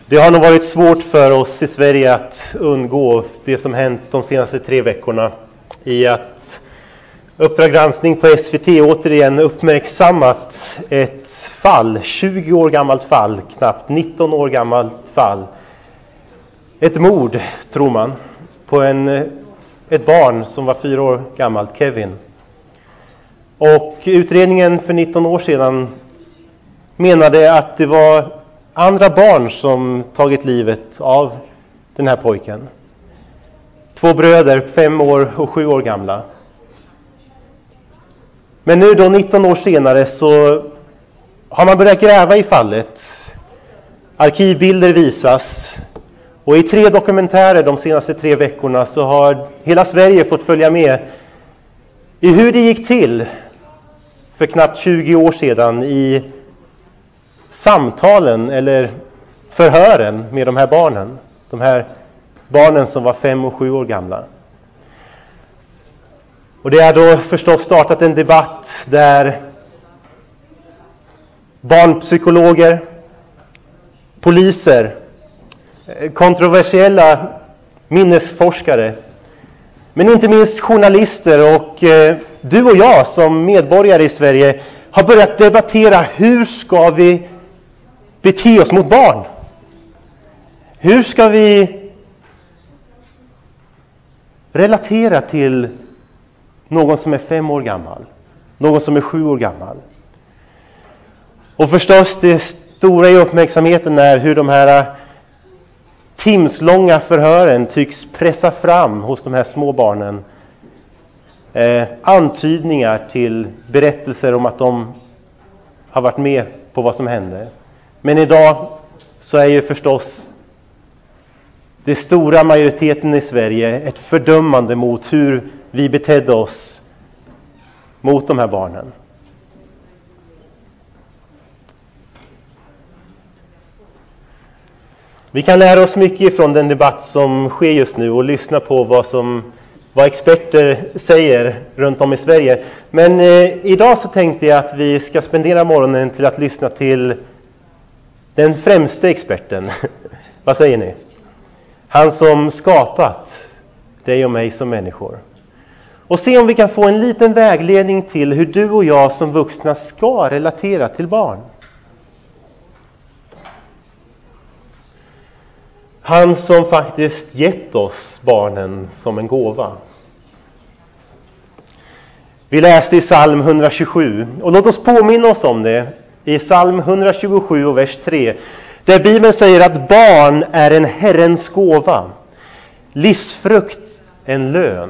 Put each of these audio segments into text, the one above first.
Det har nog varit svårt för oss i Sverige att undgå det som hänt de senaste 3 veckorna i att Uppdrag granskning på SVT återigen uppmärksammat ett fall, 20 år gammalt fall, knappt 19 år gammalt fall. Ett mord, tror man, på ett barn som var 4 år gammalt, Kevin. Och utredningen för 19 år sedan menade att det var andra barn som tagit livet av den här pojken. 2 bröder, 5 år och 7 år gamla. Men nu då 19 år senare så har man börjat gräva i fallet. Arkivbilder visas. Och i 3 dokumentärer de senaste 3 veckorna så har hela Sverige fått följa med i hur det gick till för knappt 20 år sedan i samtalen eller förhören med de här barnen. De här barnen som var 5 och 7 år gamla. Och det har då förstås startat en debatt där barnpsykologer, poliser, kontroversiella minnesforskare, men inte minst journalister och du och jag som medborgare i Sverige har börjat debattera hur ska vi bete oss mot barn? Hur ska vi relatera till någon som är 5 år gammal, någon som är 7 år gammal? Och förstås det stora i uppmärksamheten är hur de här timslånga förhören tycks pressa fram hos de här små barnen antydningar till berättelser om att de har varit med på vad som hände. Men idag så är ju förstås det stora majoriteten i Sverige ett fördömande mot hur vi betedde oss mot de här barnen. Vi kan lära oss mycket från den debatt som sker just nu och lyssna på vad experter säger runt om i Sverige. Men idag så tänkte jag att vi ska spendera morgonen till att lyssna till den främste experten. Vad säger ni? Han som skapat dig och mig som människor. Och se om vi kan få en liten vägledning till hur du och jag som vuxna ska relatera till barn. Han som faktiskt gett oss barnen som en gåva. Vi läste i psalm 127 och låt oss påminna oss om det i psalm 127 och vers 3. Där Bibeln säger att barn är en Herrens gåva, livsfrukt en lön.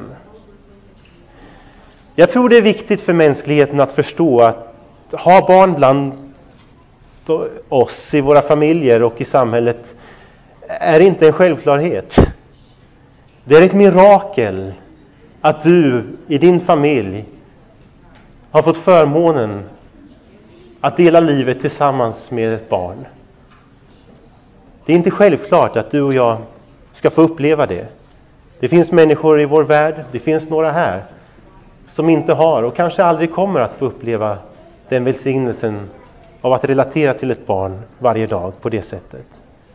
Jag tror det är viktigt för mänskligheten att förstå att ha barn bland oss i våra familjer och i samhället är inte en självklarhet. Det är ett mirakel att du i din familj har fått förmånen att dela livet tillsammans med ett barn. Det är inte självklart att du och jag ska få uppleva det. Det finns människor i vår värld, det finns några här som inte har och kanske aldrig kommer att få uppleva den välsignelsen av att relatera till ett barn varje dag på det sättet.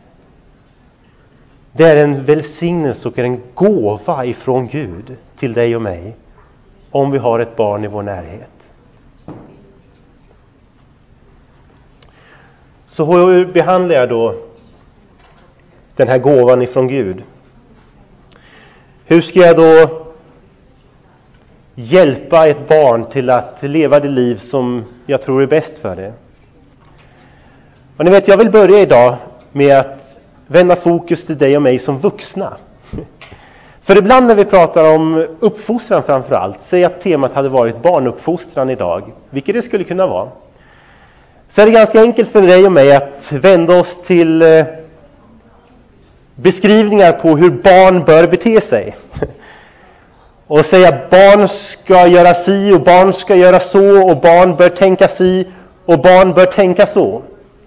Det är en välsignelse och en gåva ifrån Gud till dig och mig om vi har ett barn i vår närhet. Så hur behandlar jag då den här gåvan ifrån Gud? Hur ska jag då hjälpa ett barn till att leva det liv som jag tror är bäst för det? Och ni vet, jag vill börja idag med att vända fokus till dig och mig som vuxna. För ibland när vi pratar om uppfostran framförallt, säg att temat hade varit barnuppfostran idag, vilket det skulle kunna vara. Så är det ganska enkelt för dig och mig att vända oss till beskrivningar på hur barn bör bete sig. Och säga barn ska göra si och barn ska göra så och barn bör tänka si och barn bör tänka så.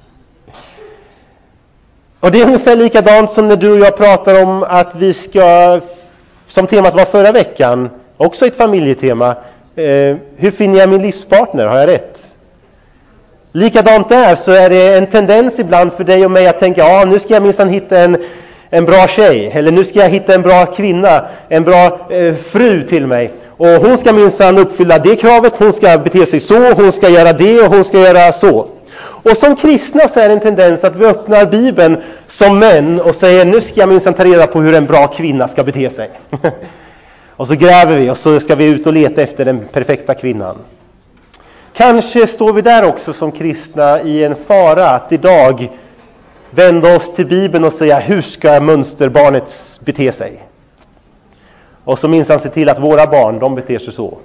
Och det är ungefär likadant som när du och jag pratar om att vi ska, som temat var förra veckan, också ett familjetema. Hur finner jag min livspartner? Har jag rätt? Likadant där så är det en tendens ibland för dig och mig att tänka, nu ska jag minsann hitta en bra tjej. Eller nu ska jag hitta en bra kvinna, en bra fru till mig. Och hon ska minsann uppfylla det kravet, hon ska bete sig så, hon ska göra det och hon ska göra så. Och som kristna så är det en tendens att vi öppnar Bibeln som män och säger, nu ska jag minsann ta reda på hur en bra kvinna ska bete sig. Och så gräver vi och så ska vi ut och leta efter den perfekta kvinnan. Kanske står vi där också som kristna i en fara att idag vända oss till Bibeln och säga, hur ska mönsterbarnet bete sig? Och så minsann se till att våra barn, de beter sig så.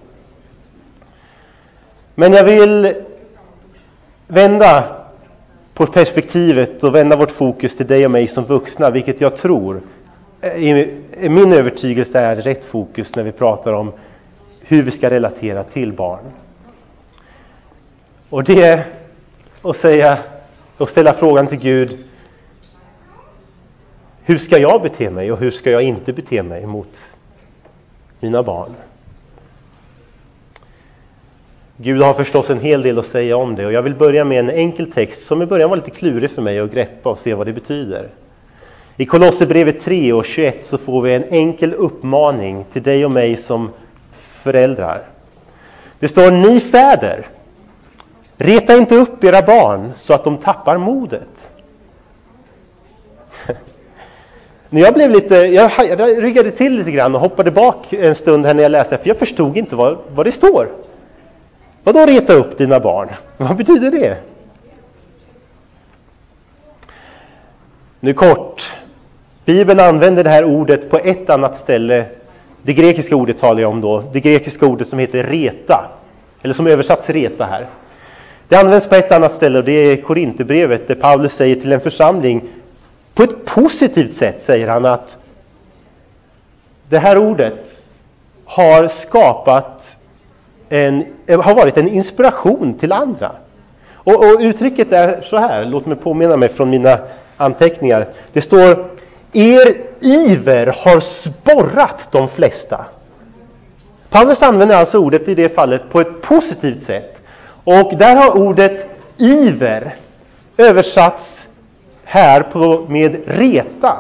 Men jag vill vända på perspektivet och vända vårt fokus till dig och mig som vuxna, vilket jag tror, min övertygelse är rätt fokus när vi pratar om hur vi ska relatera till barn. Och det är att säga och ställa frågan till Gud, hur ska jag bete mig och hur ska jag inte bete mig mot mina barn? Gud har förstås en hel del att säga om det, och jag vill börja med en enkel text som i början var lite klurig för mig att greppa och se vad det betyder. I Kolosserbrevet 3 och 21 så får vi en enkel uppmaning till dig och mig som föräldrar. Det står, ni fäder, reta inte upp era barn så att de tappar modet. När jag blev jag ryggade till lite grann och hoppade bak en stund här när jag läste, för jag förstod inte vad det står. Vad då reta upp dina barn? Vad betyder det? Nu kort. Bibeln använder det här ordet på ett annat ställe. Det grekiska ordet talar jag om då. Det grekiska ordet som heter reta. Eller som översatts reta här. Det används på ett annat ställe, och det är Korinthierbrevet där Paulus säger till en församling, på ett positivt sätt säger han att det här ordet har har varit en inspiration till andra. Och uttrycket är så här, låt mig påminna mig från mina anteckningar. Det står, er iver har sporrat de flesta. Paulus använder alltså ordet i det fallet på ett positivt sätt. Och där har ordet iver översatts här med reta.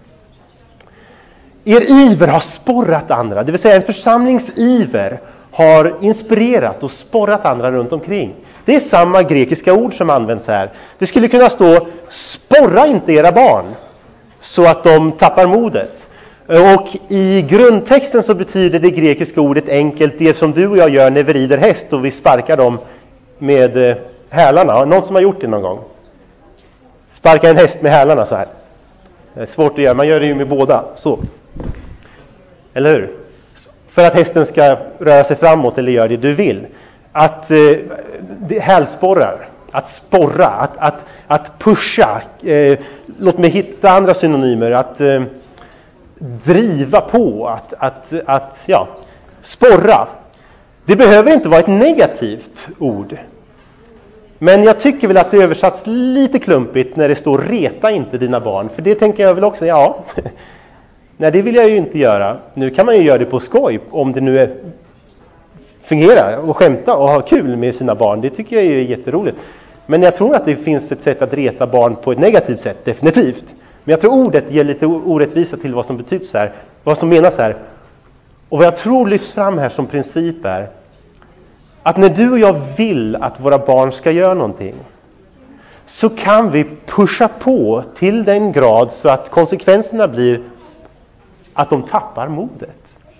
Er iver har sporrat andra, det vill säga en församlings iver har inspirerat och sporrat andra runt omkring. Det är samma grekiska ord som används här. Det skulle kunna stå, sporra inte era barn så att de tappar modet. Och i grundtexten så betyder det grekiska ordet enkelt det som du och jag gör när vi rider häst och vi sparkar dem med hälarna. Någon som har gjort det någon gång? Sparka en häst med hälarna så här. Det är svårt att göra, man gör det ju med båda. Så. Eller hur? För att hästen ska röra sig framåt eller göra det du vill. Att hälsporrar, att sporra, att pusha. Låt mig hitta andra synonymer. Att driva på, att sporra. Det behöver inte vara ett negativt ord. Men jag tycker väl att det översatts lite klumpigt när det står reta inte dina barn. För det tänker jag väl också, nej, det vill jag ju inte göra. Nu kan man ju göra det på skoj om det nu fungerar och skämta och ha kul med sina barn. Det tycker jag är jätteroligt. Men jag tror att det finns ett sätt att reta barn på ett negativt sätt, definitivt. Men jag tror ordet ger lite orättvisa till vad som betyds här, vad som menas här. Och vad jag tror lyfts fram här som princip är att när du och jag vill att våra barn ska göra någonting, så kan vi pusha på till den grad så att konsekvenserna blir att de tappar modet.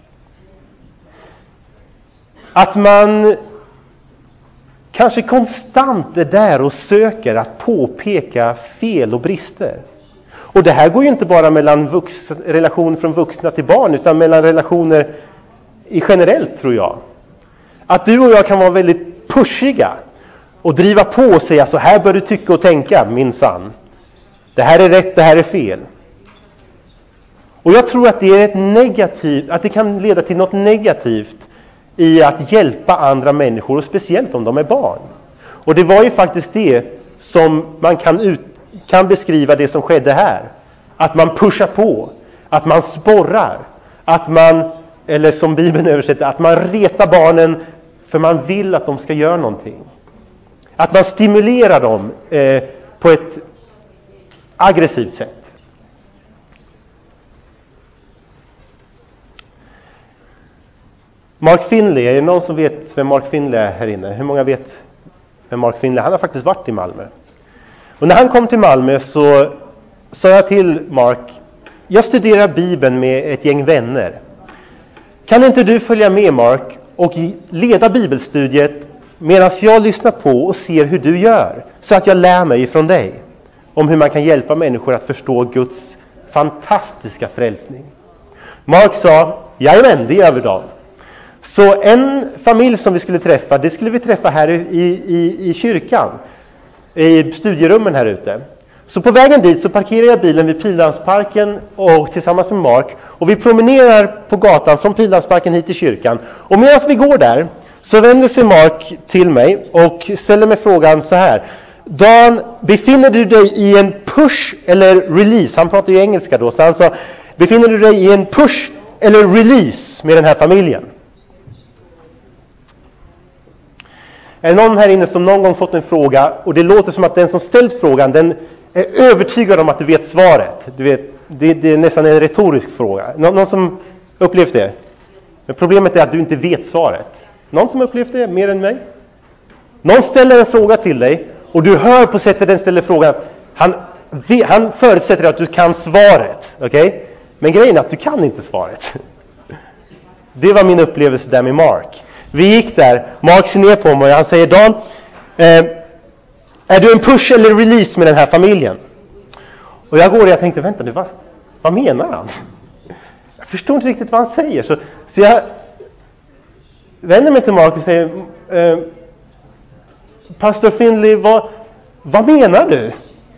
Att man kanske konstant är där och söker att påpeka fel och brister. Och det här går ju inte bara mellan relation från vuxna till barn, utan mellan relationer i generellt, tror jag. Att du och jag kan vara väldigt pushiga och driva på och säga, så här bör du tycka och tänka, minsann. Det här är rätt, det här är fel. Och jag tror att det är att det kan leda till något negativt i att hjälpa andra människor, och speciellt om de är barn. Och det var ju faktiskt det som man kan beskriva det som skedde här. Att man pushar på, att man sporrar, att man, eller som Bibeln översätter, att man retar barnen för man vill att de ska göra någonting. Att man stimulerar dem på ett aggressivt sätt. Mark Finley, är det någon som vet vem Mark Finley är här inne? Hur många vet vem Mark Finley är? Han har faktiskt varit i Malmö. Och när han kom till Malmö så sa jag till Mark, jag studerar Bibeln med ett gäng vänner. Kan inte du följa med, Mark, och leda bibelstudiet medan jag lyssnar på och ser hur du gör, så att jag lär mig ifrån dig om hur man kan hjälpa människor att förstå Guds fantastiska frälsning. Mark sa, jajamän, det gör vi då. Så en familj som vi skulle träffa, det skulle vi träffa här i kyrkan, i studierummen här ute. Så på vägen dit så parkerar jag bilen vid Pildammsparken och tillsammans med Mark. Och vi promenerar på gatan från Pildammsparken hit till kyrkan. Och medan vi går där så vänder sig Mark till mig och ställer mig frågan så här. Dan, befinner du dig i en push eller release? Han pratar ju engelska då, så han sa, befinner du dig i en push eller release med den här familjen? Är det någon här inne som någon gång fått en fråga och det låter som att den som ställt frågan, den är övertygad om att du vet svaret? Du vet, det är nästan en retorisk fråga. Någon som upplevt det? Men problemet är att du inte vet svaret. Någon som upplevt det mer än mig? Någon ställer en fråga till dig och du hör på sättet den ställer frågan. Han förutsätter att du kan svaret. Okay? Men grejen är att du kan inte svaret. Det var min upplevelse där med Mark. Vi gick där, Mark ser ner på mig och han säger, Dan, är du en push eller release med den här familjen? Och jag går och jag tänkte, vänta nu, vad menar han? Jag förstår inte riktigt vad han säger. Så jag vänder mig till Mark och säger, Pastor Finley, vad menar du?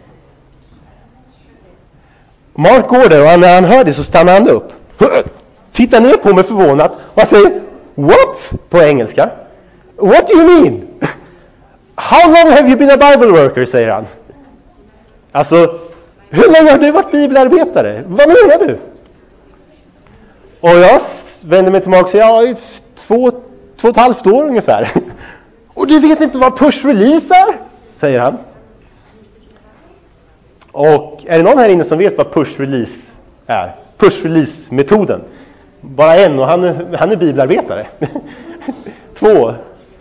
Mark går där och när han hör det så stannar han upp. Tittar ner på mig förvånat och han säger, what? På engelska. What do you mean? How long have you been a Bible worker, säger han. Alltså, hur länge har du varit bibelarbetare? Vad menar du? Och jag vänder mig till Mark och säger, ja, 2,5 år ungefär. Och du vet inte vad push release är? Säger han. Och är det någon här inne som vet vad push release är? Push release metoden. Bara en, och han är bibelarbetare. 2.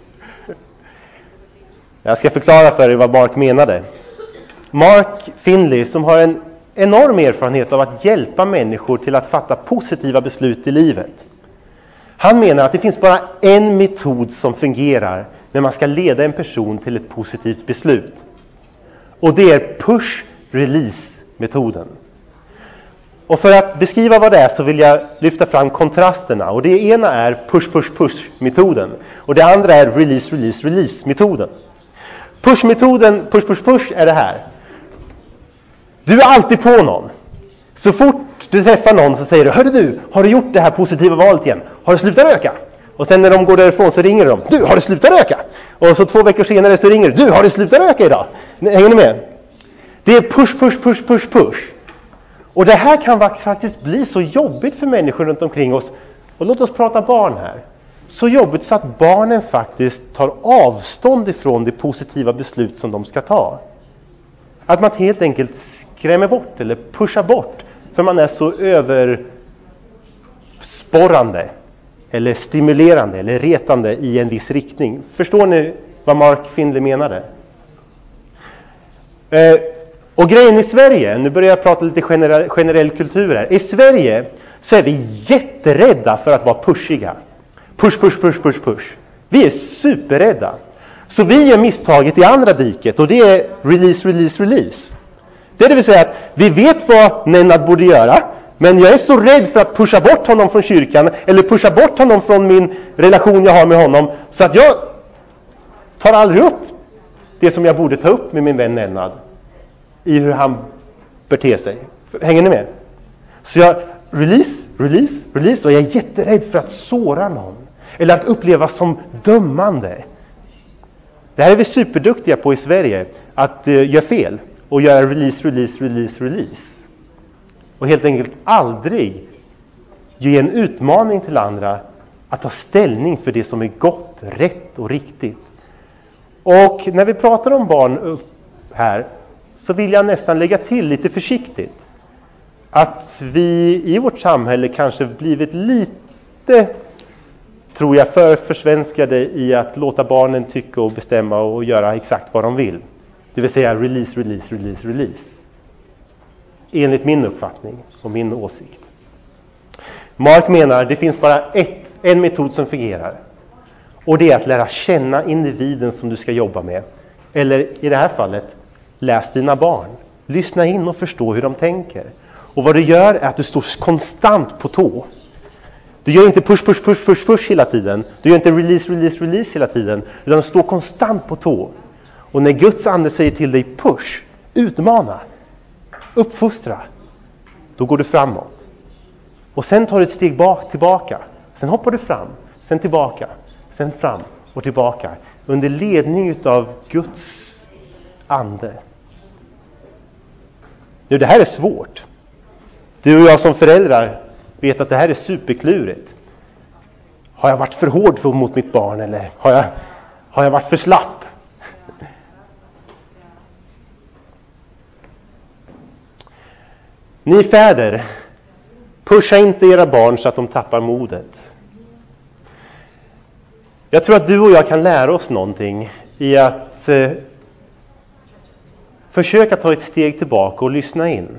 Jag ska förklara för er vad Mark menade. Mark Finley, som har en enorm erfarenhet av att hjälpa människor till att fatta positiva beslut i livet. Han menar att det finns bara en metod som fungerar när man ska leda en person till ett positivt beslut. Och det är push-release-metoden. Och för att beskriva vad det är så vill jag lyfta fram kontrasterna. Och det ena är push-push-push-metoden. Och det andra är release-release-release-metoden. Push-metoden, push-push-push, är det här. Du är alltid på någon. Så fort du träffar någon så säger du, hörru du, har du gjort det här positiva valet igen? Har du slutat röka? Och sen när de går därifrån så ringer de, du, har du slutat röka? Och så 2 veckor senare så ringer du, har du slutat röka idag? Hänger ni med? Det är push, push, push, push, push. Och det här kan faktiskt bli så jobbigt för människor runt omkring oss. Och låt oss prata barn här. Så jobbigt så att barnen faktiskt tar avstånd ifrån det positiva beslut som de ska ta. Att man helt enkelt skrämmer bort eller pushar bort. För man är så översporrande eller stimulerande eller retande i en viss riktning. Förstår ni vad Mark Finley menade? Och grejen i Sverige, nu börjar jag prata lite generell kultur här. I Sverige så är vi jätterädda för att vara pushiga. Push, push, push, push, push. Vi är superrädda. Så vi gör misstaget i andra diket och det är release, release, release. Det vill säga att vi vet vad Nennad borde göra, men jag är så rädd för att pusha bort honom från kyrkan eller pusha bort honom från min relation jag har med honom så att jag tar aldrig upp det som jag borde ta upp med min vän Nennad i hur han beter sig. Hänger ni med? Så jag release, release, release och jag är jätterädd för att såra någon eller att upplevas som dömande. Det här är vi superduktiga på i Sverige, att göra fel och göra release, release, release, release. Och helt enkelt aldrig ge en utmaning till andra att ta ställning för det som är gott, rätt och riktigt. Och när vi pratar om barn här så vill jag nästan lägga till lite försiktigt att vi i vårt samhälle kanske blivit lite, tror jag, för försvenskade i att låta barnen tycka och bestämma och göra exakt vad de vill. Det vill säga release. Enligt min uppfattning och min åsikt. Mark menar att det finns bara en metod som fungerar. Och det är att lära känna individen som du ska jobba med. Eller i det här fallet, läs dina barn. Lyssna in och förstå hur de tänker. Och vad du gör är att du står konstant på tå. Du gör inte push hela tiden. Du gör inte release hela tiden. Utan du står konstant på tå. Och när Guds ande säger till dig push, utmana, uppfostra, då går du framåt. Och sen tar du ett steg tillbaka. Sen hoppar du fram, sen tillbaka, sen fram och tillbaka. Under ledning av Guds ande. Nu, det här är svårt. Du och jag som föräldrar vet att det här är superklurigt. Har jag varit för hård mot mitt barn eller har jag varit för slapp? Ni fäder, pusha inte era barn så att de tappar modet. Jag tror att du och jag kan lära oss någonting i att försöka ta ett steg tillbaka och lyssna in.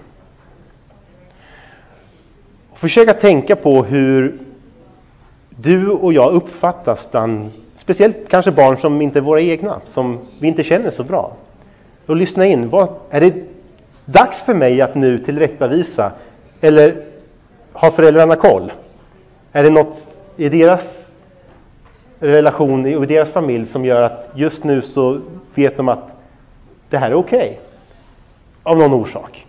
Och försöka tänka på hur du och jag uppfattas bland, speciellt kanske barn som inte är våra egna, som vi inte känner så bra. Och lyssna in, är det dags för mig att nu tillrättavisa? Eller har föräldrarna koll? Är det något i deras relation och i deras familj som gör att just nu så vet de att det här är okej? Av någon orsak.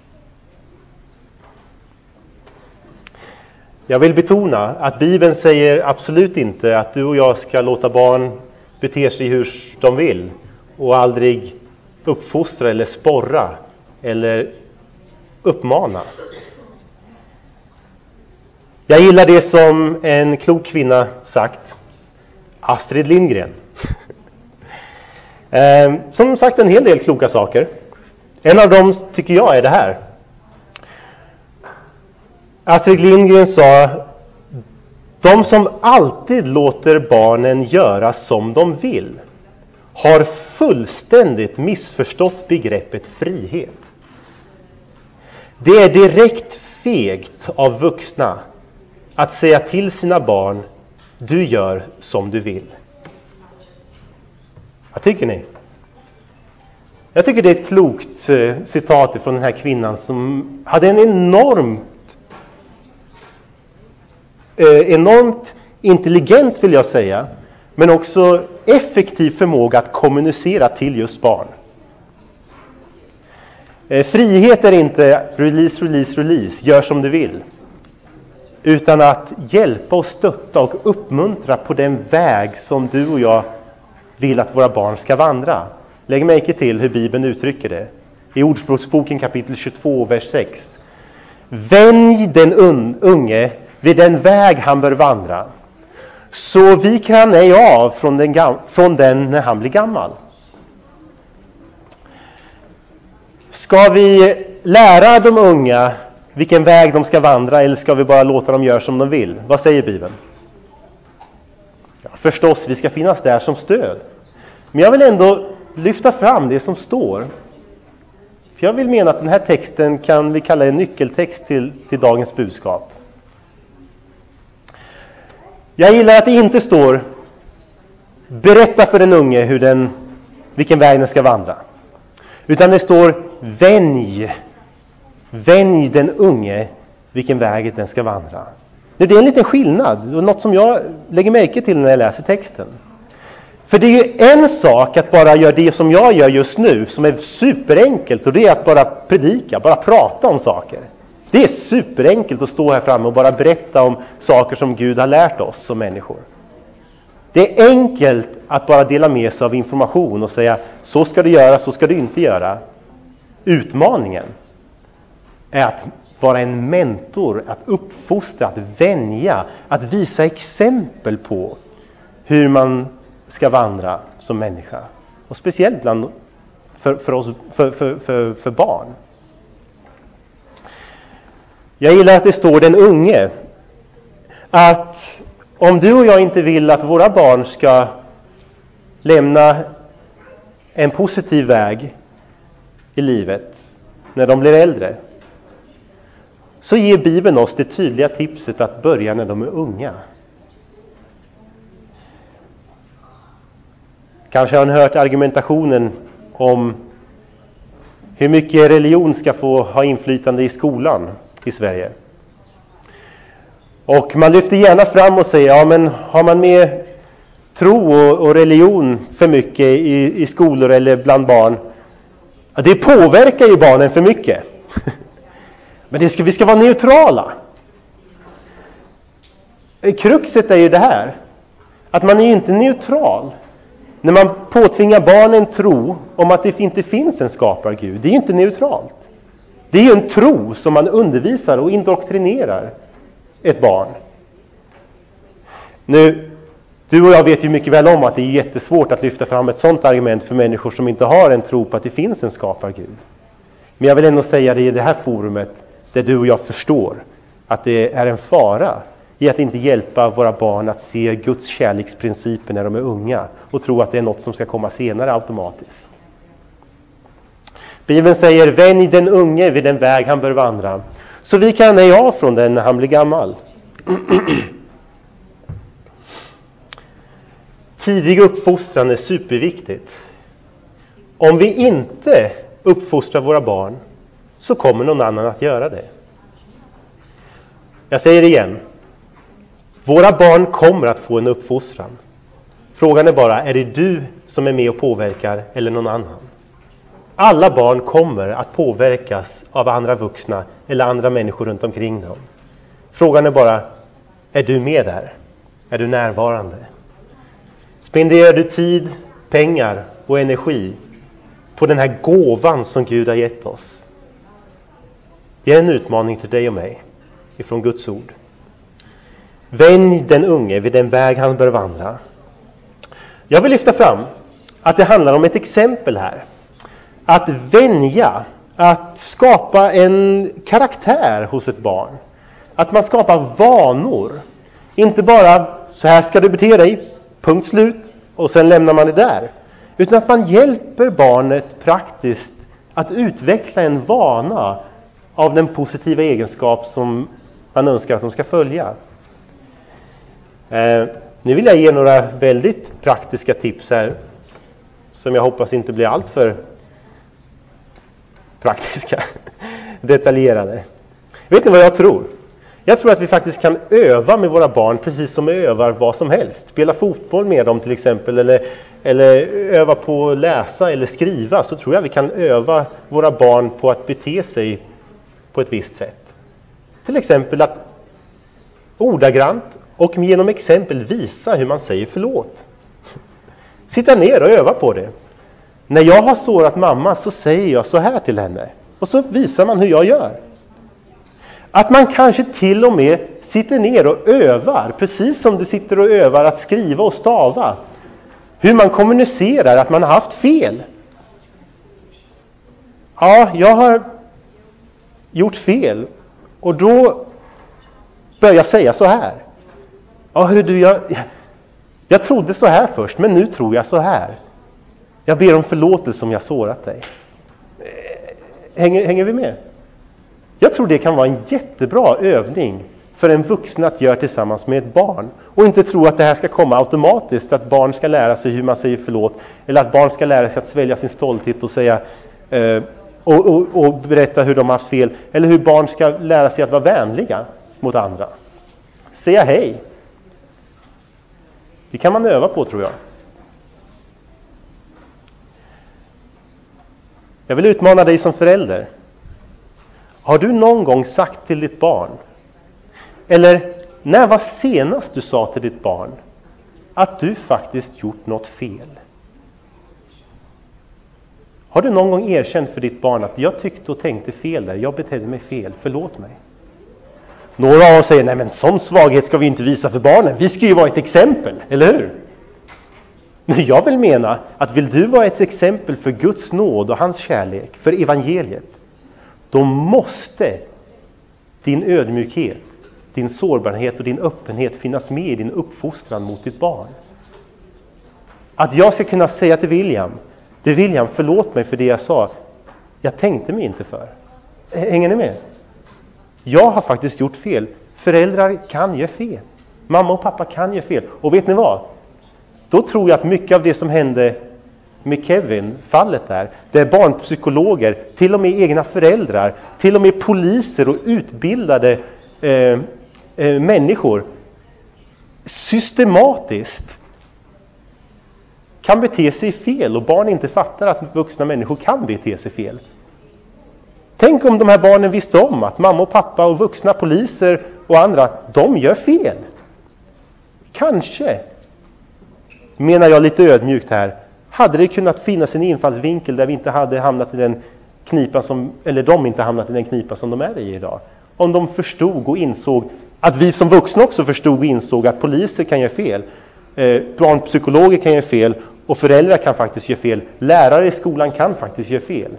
Jag vill betona att Bibeln säger absolut inte att du och jag ska låta barn bete sig hur de vill. Och aldrig uppfostra eller sporra eller uppmana. Jag gillar det som en klok kvinna sagt. Astrid Lindgren. Som sagt en hel del kloka saker. En av dem tycker jag är det här. Astrid Lindgren sa: de som alltid låter barnen göra som de vill har fullständigt missförstått begreppet frihet. Det är direkt fegt av vuxna att säga till sina barn: du gör som du vill. Vad tycker ni? Jag tycker det är ett klokt citat från den här kvinnan som hade en enormt intelligent, vill jag säga, men också effektiv förmåga att kommunicera till just barn. Frihet är inte release, gör som du vill. Utan att hjälpa och stötta och uppmuntra på den väg som du och jag vill att våra barn ska vandra. Lägg märke till hur Bibeln uttrycker det. I Ordspråksboken kapitel 22, vers 6. Vänj den unge vid den väg han bör vandra, så viker han ej av från den när han blir gammal. Ska vi lära de unga vilken väg de ska vandra, eller ska vi bara låta dem göra som de vill? Vad säger Bibeln? Ja, förstås, vi ska finnas där som stöd. Men jag vill ändå lyfta fram det som står. För jag vill mena att den här texten kan vi kalla en nyckeltext till dagens budskap. Jag gillar att det inte står: berätta för den unge vilken väg den ska vandra. Utan det står: vänj den unge vilken väg den ska vandra. Det är en liten skillnad och något som jag lägger märke till när jag läser texten. För det är ju en sak att bara göra det som jag gör just nu, som är superenkelt, och det är att bara predika, bara prata om saker. Det är superenkelt att stå här framme och bara berätta om saker som Gud har lärt oss som människor. Det är enkelt att bara dela med sig av information och säga: så ska du göra, så ska du inte göra. Utmaningen är att vara en mentor, att uppfostra, att vänja, att visa exempel på hur man ska vandra som människa. Och speciellt för oss, för barn. Jag gillar att det står den unge. Att om du och jag inte vill att våra barn ska lämna en positiv väg i livet när de blir äldre, så ger Bibeln oss det tydliga tipset att börja när de är unga. Kanske har ni hört argumentationen om hur mycket religion ska få ha inflytande i skolan i Sverige. Och man lyfter gärna fram och säger, ja men har man med tro och religion för mycket i skolor eller bland barn, ja, det påverkar ju barnen för mycket. Men vi ska vara neutrala. Kruxet är ju det här, att man är inte neutral när man påtvingar barnen tro om att det inte finns en skapargud. Det är ju inte neutralt. Det är ju en tro som man undervisar och indoktrinerar ett barn. Nu, du och jag vet ju mycket väl om att det är jättesvårt att lyfta fram ett sådant argument för människor som inte har en tro på att det finns en skapargud. Men jag vill ändå säga det i det här forumet där du och jag förstår att det är en fara i att inte hjälpa våra barn att se Guds kärleksprinciper när de är unga och tro att det är något som ska komma senare automatiskt. Bibeln säger, vänj den unge vid den väg han bör vandra, så vi kan nej av från den när han blir gammal. Tidig uppfostran är superviktigt. Om vi inte uppfostrar våra barn så kommer någon annan att göra det. Jag säger det igen. Våra barn kommer att få en uppfostran. Frågan är bara, är det du som är med och påverkar eller någon annan? Alla barn kommer att påverkas av andra vuxna eller andra människor runt omkring dem. Frågan är bara, är du med där? Är du närvarande? Spenderar du tid, pengar och energi på den här gåvan som Gud har gett oss? Det är en utmaning till dig och mig ifrån Guds ord. Vänj den unge vid den väg han bör vandra. Jag vill lyfta fram att det handlar om ett exempel här. Att vänja, att skapa en karaktär hos ett barn. Att man skapar vanor. Inte bara så här ska du bete dig, punkt slut, och sen lämnar man det där. Utan att man hjälper barnet praktiskt att utveckla en vana av den positiva egenskap som man önskar att de ska följa. Nu vill jag ge några väldigt praktiska tips här som jag hoppas inte blir allt för praktiska, detaljerade. Vet ni vad jag tror? Jag tror att vi faktiskt kan öva med våra barn precis som vi övar vad som helst. Spela fotboll med dem till exempel, eller öva på att läsa eller skriva. Så tror jag vi kan öva våra barn på att bete sig på ett visst sätt. Till exempel att ordagrant och genom exempel visa hur man säger förlåt. Sitta ner och öva på det. När jag har sårat mamma så säger jag så här till henne. Och så visar man hur jag gör. Att man kanske till och med sitter ner och övar. Precis som du sitter och övar att skriva och stava. Hur man kommunicerar att man har haft fel. Ja, jag har gjort fel. Och då börjar jag säga så här. Ja, hörru du, jag trodde så här först, men nu tror jag så här. Jag ber om förlåtelse om jag sårat dig. Hänger vi med? Jag tror det kan vara en jättebra övning för en vuxen att göra tillsammans med ett barn. Och inte tro att det här ska komma automatiskt, att barn ska lära sig hur man säger förlåt. Eller att barn ska lära sig att svälja sin stolthet och säga och berätta hur de har haft fel. Eller hur barn ska lära sig att vara vänliga mot andra. Säga hej. Det kan man öva på, tror jag. Jag vill utmana dig som förälder. Har du någon gång sagt till ditt barn, eller när var senast du sa till ditt barn att du faktiskt gjort något fel? Har du någon gång erkänt för ditt barn att jag tyckte och tänkte fel där, jag betedde mig fel, förlåt mig? Några av oss säger, nej men sån svaghet ska vi inte visa för barnen, vi ska ju vara ett exempel, eller hur? Jag vill mena att vill du vara ett exempel för Guds nåd och hans kärlek, för evangeliet, då måste din ödmjukhet, din sårbarhet och din öppenhet finnas med i din uppfostran mot ditt barn. Att jag ska kunna säga till William, förlåt mig för det jag sa. Jag tänkte mig inte för. Hänger ni med? Jag har faktiskt gjort fel. Föräldrar kan göra fel. Mamma och pappa kan göra fel. Och vet ni vad? Då tror jag att mycket av det som hände med Kevin, fallet där barnpsykologer, till och med egna föräldrar, till och med poliser och utbildade människor systematiskt kan bete sig fel och barn inte fattar att vuxna människor kan bete sig fel. Tänk om de här barnen visste om att mamma och pappa och vuxna poliser och andra, de gör fel. Kanske, menar jag lite ödmjukt här, hade det kunnat finnas en infallsvinkel där vi inte hade hamnat i den knipa de inte hamnat i den knipa som de är i idag. Om de förstod och insåg att vi som vuxna också förstod och insåg att poliser kan göra fel, barnpsykologer kan göra fel och föräldrar kan faktiskt göra fel. Lärare i skolan kan faktiskt göra fel.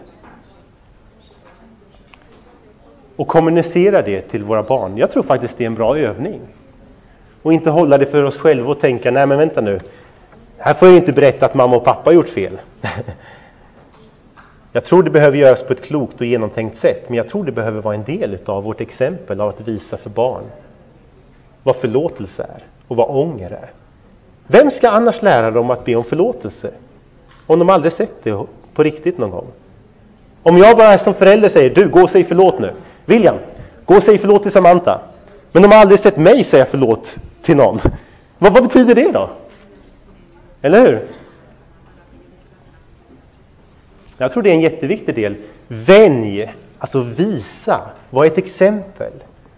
Och kommunicera det till våra barn. Jag tror faktiskt det är en bra övning. Och inte hålla det för oss själva och tänka, nej men vänta nu. Här får jag inte berätta att mamma och pappa har gjort fel. Jag tror det behöver göras på ett klokt och genomtänkt sätt. Men jag tror det behöver vara en del av vårt exempel av att visa för barn vad förlåtelse är och vad ånger är. Vem ska annars lära dem att be om förlåtelse? Om de aldrig sett det på riktigt någon gång. Om jag bara som förälder säger, du gå och säg förlåt nu. William, gå och säg förlåt till Samantha. Men de har aldrig sett mig säga förlåt till någon. Vad betyder det då? Eller hur? Jag tror det är en jätteviktig del. Vänj, alltså visa, var ett exempel.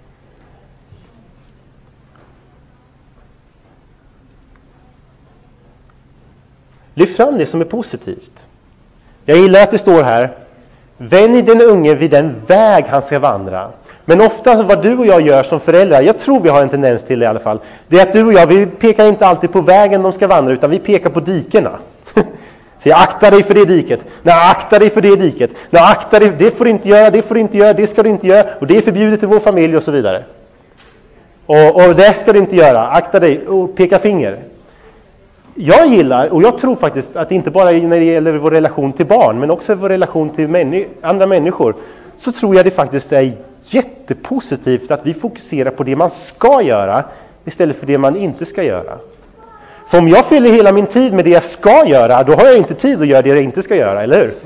Lyft fram det som är positivt. Jag gillar att det står här, vänj den unge vid den väg han ska vandra. Men ofta vad du och jag gör som föräldrar, jag tror vi har en tendens till det i alla fall, det är att du och jag, vi pekar inte alltid på vägen de ska vandra, utan vi pekar på dikerna. Så jag aktar dig för det diket. Nej, akta dig för det diket. Nej, akta dig, det får du inte göra, det får du inte göra, det ska du inte göra. Och det är förbjudet i vår familj och så vidare. Och det ska du inte göra, akta dig och peka finger. Jag gillar, och jag tror faktiskt att inte bara när det gäller vår relation till barn, men också vår relation till andra människor, så tror jag det faktiskt är jättepositivt att vi fokuserar på det man ska göra istället för det man inte ska göra. För om jag fyller hela min tid med det jag ska göra, då har jag inte tid att göra det jag inte ska göra, eller hur?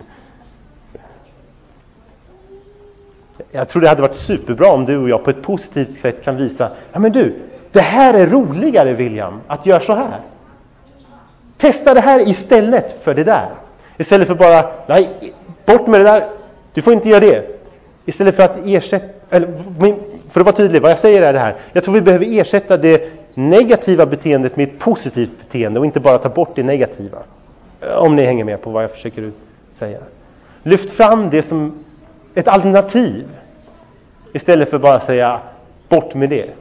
Jag tror det hade varit superbra om du och jag på ett positivt sätt kan visa, ja men du, det här är roligare William, att göra så här. Testa det här istället för det där. Istället för bara, nej, bort med det där, du får inte göra det. Istället för att för att vara tydlig, vad jag säger är det här. Jag tror vi behöver ersätta det negativa beteendet med ett positivt beteende och inte bara ta bort det negativa. Om ni hänger med på vad jag försöker säga. Lyft fram det som ett alternativ istället för bara säga bort med det.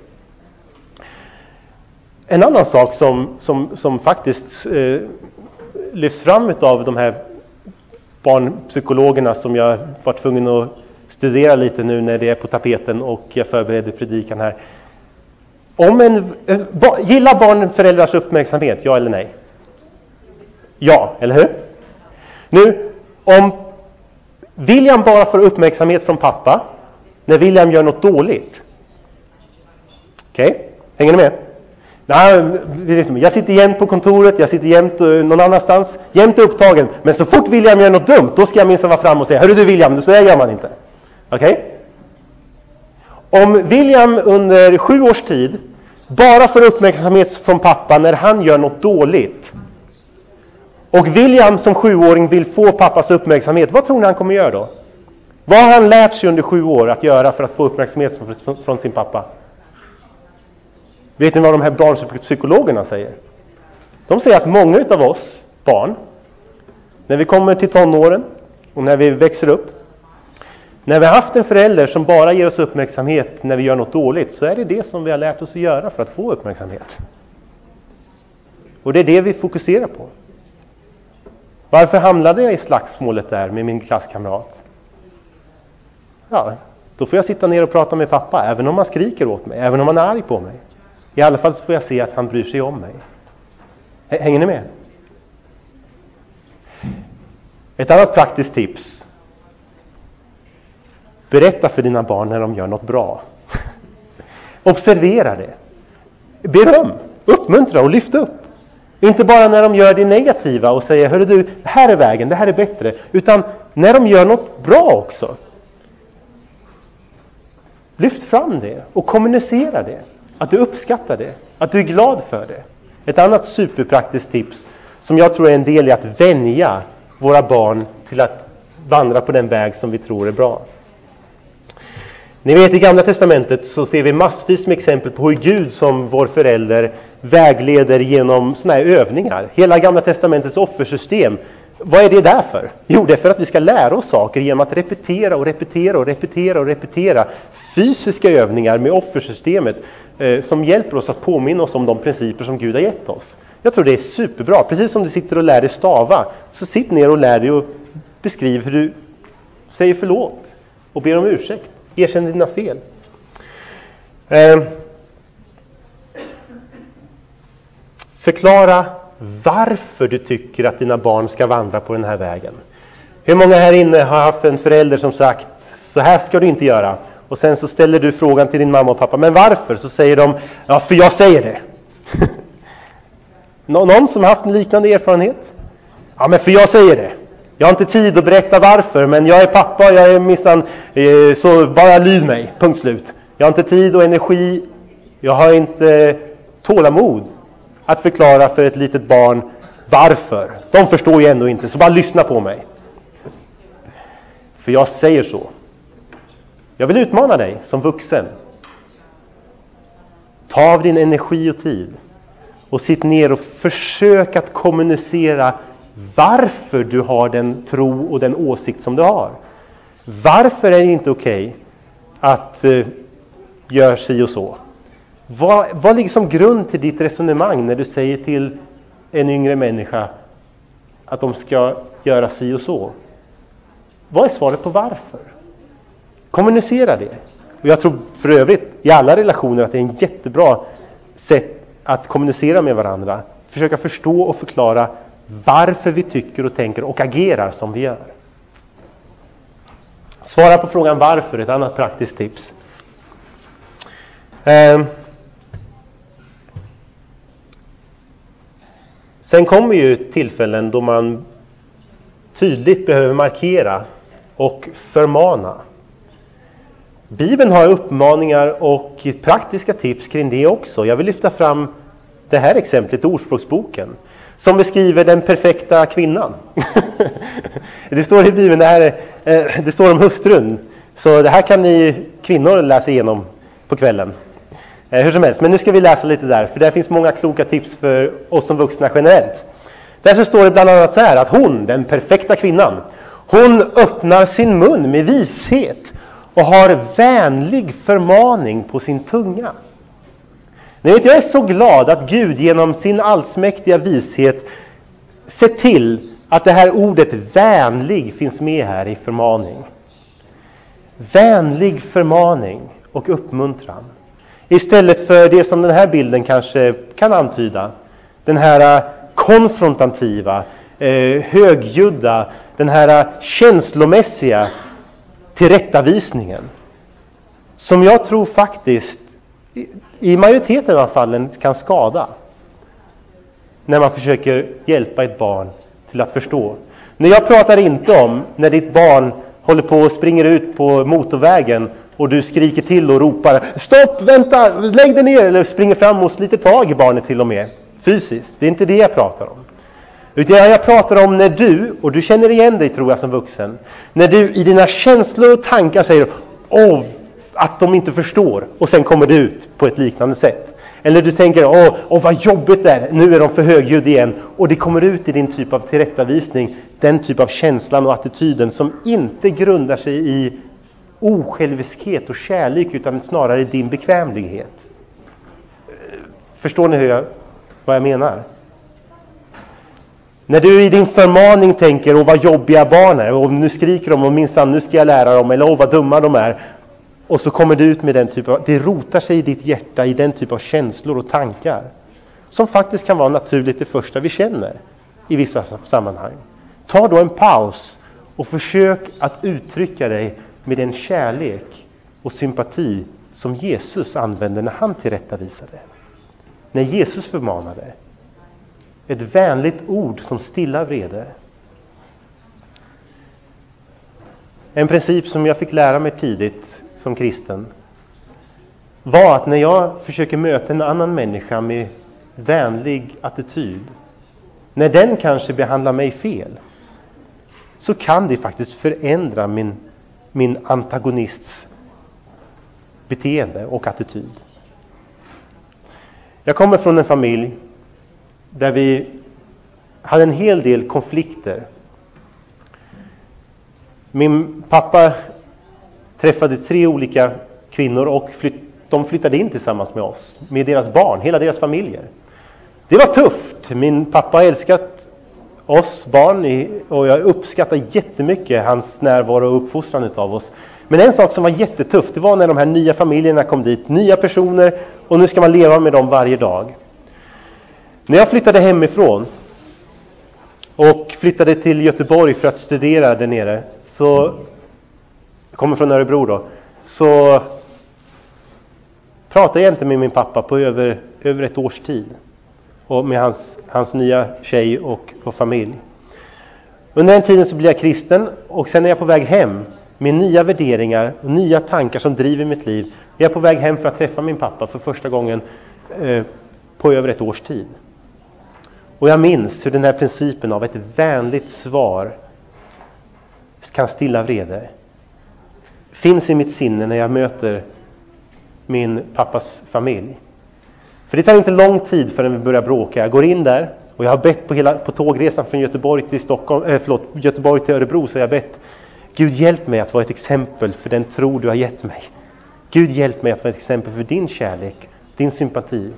En annan sak som faktiskt lyfts fram av de här barnpsykologerna som jag var tvungen att studera lite nu när det är på tapeten och jag förbereder predikan här. Gillar barn föräldrars uppmärksamhet, ja eller nej? Ja, eller hur? Nu, om William bara får uppmärksamhet från pappa när William gör något dåligt. Okej, hänger ni med? Nej, jag sitter jämt på kontoret, jag sitter jämt någon annanstans, jämt upptagen. Men så fort William gör något dumt, då ska jag minst vara fram och säga, hörru du William, så där gör man inte. Okej? Om William under 7 års tid bara får uppmärksamhet från pappa när han gör något dåligt. Och William som 7-åring vill få pappas uppmärksamhet, vad tror ni han kommer göra då? Vad har han lärt sig under 7 år att göra för att få uppmärksamhet från sin pappa? Vet ni vad de här barnpsykologerna säger? De säger att många av oss barn, när vi kommer till tonåren och när vi växer upp, när vi har haft en förälder som bara ger oss uppmärksamhet när vi gör något dåligt, så är det det som vi har lärt oss att göra för att få uppmärksamhet. Och det är det vi fokuserar på. Varför hamnade jag i slagsmålet där med min klasskamrat? Ja, då får jag sitta ner och prata med pappa, även om han skriker åt mig, även om han är arg på mig. I alla fall så får jag se att han bryr sig om mig. Hänger ni med? Ett annat praktiskt tips. Berätta för dina barn när de gör något bra. Observera det. Beröm, uppmuntra och lyft upp. Inte bara när de gör det negativa och säger, hörru du, det här är vägen, det här är bättre. Utan när de gör något bra också. Lyft fram det och kommunicera det. Att du uppskattar det. Att du är glad för det. Ett annat superpraktiskt tips som jag tror är en del i att vänja våra barn till att vandra på den väg som vi tror är bra. Ni vet, i Gamla testamentet så ser vi massvis med exempel på hur Gud som vår förälder vägleder genom såna här övningar. Hela Gamla testamentets offersystem. Vad är det där för? Jo, det är för att vi ska lära oss saker genom att repetera och repetera och repetera och repetera. Fysiska övningar med offersystemet som hjälper oss att påminna oss om de principer som Gud har gett oss. Jag tror det är superbra. Precis som du sitter och lär dig stava, så sitt ner och lär dig och beskriv hur du säger förlåt och ber om ursäkt. Erkänn dina fel. Förklara varför du tycker att dina barn ska vandra på den här vägen. Hur många här inne har haft en förälder som sagt, så här ska du inte göra. Och sen så ställer du frågan till din mamma och pappa, men varför? Så säger de, ja, för jag säger det. Någon som har haft en liknande erfarenhet? Ja, men för jag säger det. Jag har inte tid att berätta varför, men jag är pappa, jag är minsann, så bara lyd mig, punkt slut. Jag har inte tid och energi, jag har inte tålamod att förklara för ett litet barn varför. De förstår ju ändå inte, så bara lyssna på mig. För jag säger så. Jag vill utmana dig som vuxen. Ta av din energi och tid och sitt ner och försök att kommunicera varför du har den tro och den åsikt som du har. Varför är det inte okej att göra si och så? Vad ligger som grund till ditt resonemang när du säger till en yngre människa att de ska göra si och så? Vad är svaret på varför? Kommunicera det. Och jag tror för övrigt i alla relationer att det är en jättebra sätt att kommunicera med varandra. Försöka förstå och förklara varför vi tycker och tänker och agerar som vi gör. Svara på frågan varför, ett annat praktiskt tips. Sen kommer ju tillfällen då man tydligt behöver markera och förmana. Bibeln har uppmaningar och praktiska tips kring det också. Jag vill lyfta fram det här exemplet i Ordspråksboken som beskriver den perfekta kvinnan. Det står i Bibeln, det står om hustrun. Så det här kan ni kvinnor läsa igenom på kvällen. Hur som helst, men nu ska vi läsa lite där. För där finns många kloka tips för oss som vuxna generellt. Där så står det bland annat så här att hon, den perfekta kvinnan, hon öppnar sin mun med vishet och har vänlig förmaning på sin tunga. Ni vet, jag är så glad att Gud genom sin allsmäktiga vishet ser till att det här ordet vänlig finns med här i förmaning. Vänlig förmaning och uppmuntran. Istället för det som den här bilden kanske kan antyda. Den här konfrontativa, högljudda, den här känslomässiga tillrättavisningen. Som jag tror faktiskt i majoriteten av fallen kan skada. När man försöker hjälpa ett barn till att förstå. När jag pratar inte om när ditt barn håller på och springer ut på motorvägen och du skriker till och ropar stopp, vänta, lägg dig ner, eller springer fram och sliter tag i barnet till och med fysiskt. Det är inte det jag pratar om. Utan jag pratar om när du, och du känner igen dig tror jag som vuxen, när du i dina känslor och tankar säger att de inte förstår och sen kommer det ut på ett liknande sätt. Eller du tänker, vad jobbigt det är, nu är de för högljudd igen. Och det kommer ut i din typ av tillrättavisning, den typ av känslan och attityden som inte grundar sig i osjälviskhet och kärlek utan snarare i din bekvämlighet. Förstår ni vad jag menar? När du i din förmaning tänker, åh vad jobbiga barn är, och nu skriker de, och minsann nu ska jag lära dem, eller åh vad dumma de är. Och så kommer du ut med den typen av, det rotar sig i ditt hjärta i den typ av känslor och tankar. Som faktiskt kan vara naturligt det första vi känner i vissa sammanhang. Ta då en paus och försök att uttrycka dig med den kärlek och sympati som Jesus använde när han tillrättavisade. När Jesus förmanade. Ett vänligt ord som stillar vrede. En princip som jag fick lära mig tidigt som kristen var att när jag försöker möta en annan människa med vänlig attityd, när den kanske behandlar mig fel, så kan det faktiskt förändra min antagonists beteende och attityd. Jag kommer från en familj där vi hade en hel del konflikter. Min pappa träffade 3 olika kvinnor och de flyttade in tillsammans med oss, med deras barn, hela deras familjer. Det var tufft. Min pappa har älskat oss barn och jag uppskattar jättemycket hans närvaro och uppfostran av oss. Men en sak som var jättetufft, det var när de här nya familjerna kom dit, nya personer, och nu ska man leva med dem varje dag. När jag flyttade hemifrån och flyttade till Göteborg för att studera där nere, så jag kommer från Örebro då, så pratade jag inte med min pappa på över ett års tid. Och med hans nya tjej och familj. Under den tiden så blir jag kristen, och sen är jag på väg hem med nya värderingar och nya tankar som driver mitt liv. Jag är på väg hem för att träffa min pappa för första gången på över ett års tid. Och jag minns hur den här principen av ett vänligt svar kan stilla vrede finns i mitt sinne när jag möter min pappas familj. För det tar inte lång tid förrän vi börjar bråka. Jag går in där och jag har bett på tågresan från Göteborg till Göteborg till Örebro, så jag har bett: Gud, hjälp mig att vara ett exempel för den tro du har gett mig. Gud, hjälp mig att vara ett exempel för din kärlek, din sympati.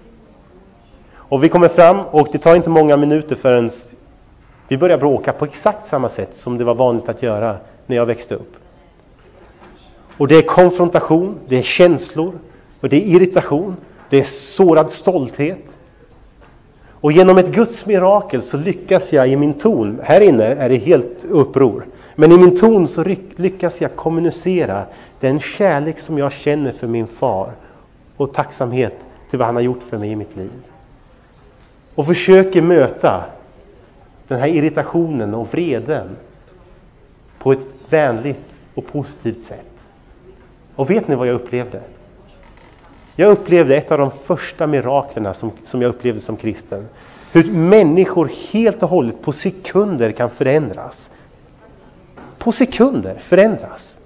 Och vi kommer fram, och det tar inte många minuter förrän vi börjar bråka på exakt samma sätt som det var vanligt att göra när jag växte upp. Och det är konfrontation, det är känslor, och det är irritation, det är sårad stolthet. Och genom ett Guds mirakel så lyckas jag i min ton, här inne är det helt uppror, men i min ton så lyckas jag kommunicera den kärlek som jag känner för min far och tacksamhet till vad han har gjort för mig i mitt liv. Och försöker möta den här irritationen och vreden på ett vänligt och positivt sätt. Och vet ni vad jag upplevde? Jag upplevde ett av de första miraklerna som jag upplevde som kristen. Hur människor helt och hållet på sekunder kan förändras. På sekunder förändras.